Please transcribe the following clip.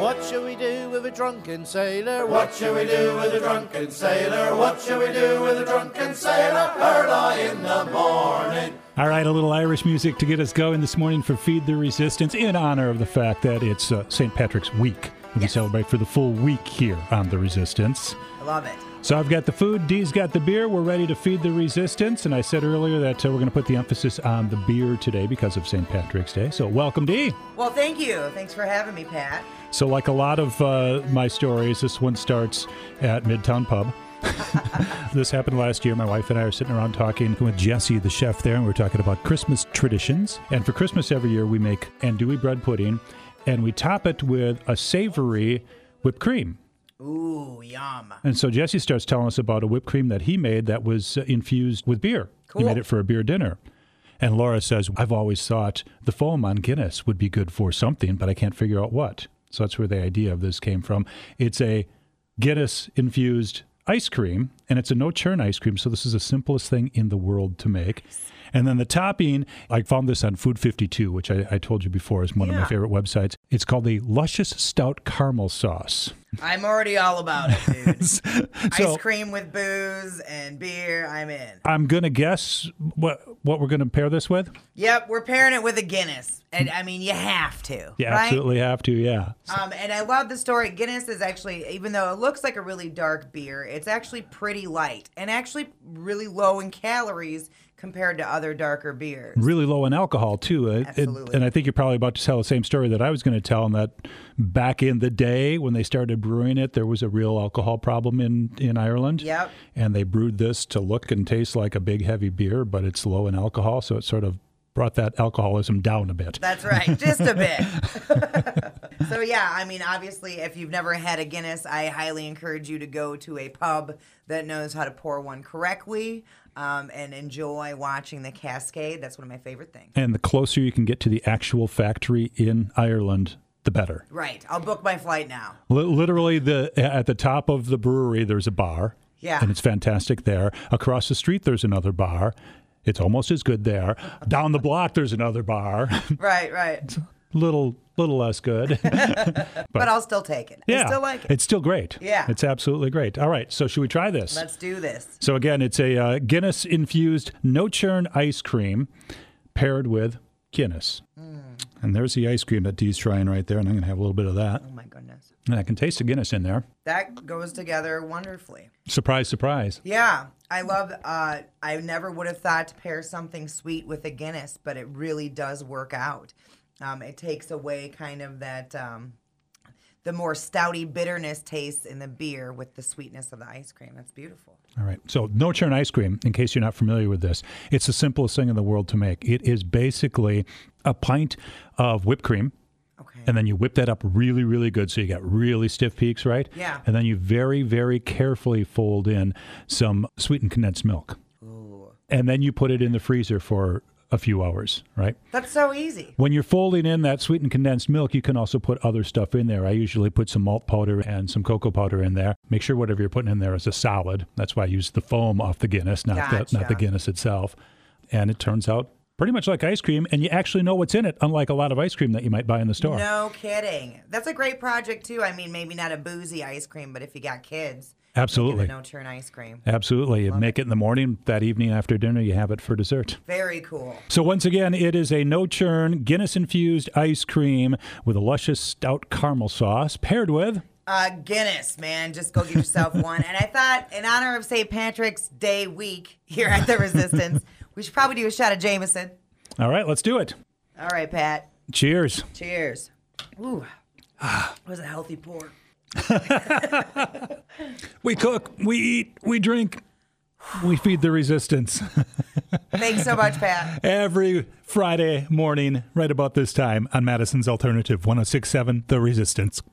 What shall we do with a drunken sailor? What shall we do with a drunken sailor? What shall we do with a drunken sailor early in the morning? All right, a little Irish music to get us going this morning for Feed the Resistance in honor of the fact that it's St. Patrick's Week. We celebrate for the full week here on The Resistance. I love it. So I've got the food, Dee's got the beer. We're ready to feed the resistance. And I said earlier that we're going to put the emphasis on the beer today because of St. Patrick's Day. So welcome, Dee. Well, thank you. Thanks for having me, Pat. So like a lot of my stories, this one starts at Midtown Pub. This happened last year. My wife and I are sitting around talking with Jesse, the chef there, and we're talking about Christmas traditions. And for Christmas every year, we make andouille bread pudding, and we top it with a savory whipped cream. Ooh, yum. And so Jesse starts telling us about a whipped cream that he made that was infused with beer. Cool. He made it for a beer dinner. And Laura says, I've always thought the foam on Guinness would be good for something, but I can't figure out what. So that's where the idea of this came from. It's a Guinness-infused ice cream, and it's a no-churn ice cream, so this is the simplest thing in the world to make. And then the topping, I found this on Food 52, which I told you before is one of my favorite websites. It's called the Luscious Stout Caramel Sauce. I'm already all about it, dude. So, Ice cream with booze and beer, I'm in. I'm going to guess what we're going to pair this with? Yep, we're pairing it with a Guinness. And I mean, you have to. You right? absolutely have to, yeah. And I love the story. Guinness is actually, even though it looks like a really dark beer, it's actually pretty light and actually really low in calories compared to other darker beers. Really low in alcohol, too. Absolutely. And I think you're probably about to tell the same story that I was going to tell, and that back in the day when they started brewing it, there was a real alcohol problem in Ireland. Yep. And they brewed this to look and taste like a big, heavy beer, but it's low in alcohol, so it sort of brought that alcoholism down a bit. That's right, just a bit. So yeah, I mean, obviously, if you've never had a Guinness, I highly encourage you to go to a pub that knows how to pour one correctly and enjoy watching the cascade. That's one of my favorite things. And the closer you can get to the actual factory in Ireland, the better. Right. I'll book my flight now. Literally, at the top of the brewery, there's a bar. Yeah. And it's fantastic there. Across the street, there's another bar. It's almost as good there. Down the block, there's another bar. Right. little less good. but I'll still take it. Yeah, I still like it. It's still great. Yeah. It's absolutely great. All right, so should we try this? Let's do this. So again, it's a Guinness-infused no-churn ice cream paired with Guinness. And there's the ice cream that Dee's trying right there, and I'm going to have a little bit of that. Oh, my goodness. And I can taste the Guinness in there. That goes together wonderfully. Surprise, surprise. Yeah. I love, I never would have thought to pair something sweet with a Guinness, but it really does work out. It takes away kind of that, the more stouty bitterness taste in the beer with the sweetness of the ice cream. That's beautiful. All right. So no-churn ice cream, in case you're not familiar with this, it's the simplest thing in the world to make. It is basically a pint of whipped cream. Okay. And then you whip that up really, really good so you got really stiff peaks, right? Yeah. And then you very, very carefully fold in some sweetened condensed milk. Ooh. And then you put it in the freezer for a few hours, right? That's so easy. When you're folding in that sweetened condensed milk, you can also put other stuff in there. I usually put some malt powder and some cocoa powder in there. Make sure whatever you're putting in there is a solid. That's why I use the foam off the Guinness, not the Guinness itself. And it turns out pretty much like ice cream, and you actually know what's in it, unlike a lot of ice cream that you might buy in the store. No kidding. That's a great project, too. I mean, maybe not a boozy ice cream, but if you got kids, absolutely. No-churn ice cream. Absolutely. You make it in the morning, that evening after dinner, you have it for dessert. Very cool. So once again, it is a no-churn, Guinness-infused ice cream with a luscious stout caramel sauce paired with Guinness, man. Just go get yourself one. And I thought, in honor of St. Patrick's Day week here at The Resistance, we should probably do a shot of Jameson. All right, let's do it. All right, Pat. Cheers. Cheers. Ooh. It was a healthy pour. We cook, we eat, we drink, we feed the resistance. Thanks so much, Pat. Every Friday morning, right about this time on Madison's Alternative 106.7, The Resistance.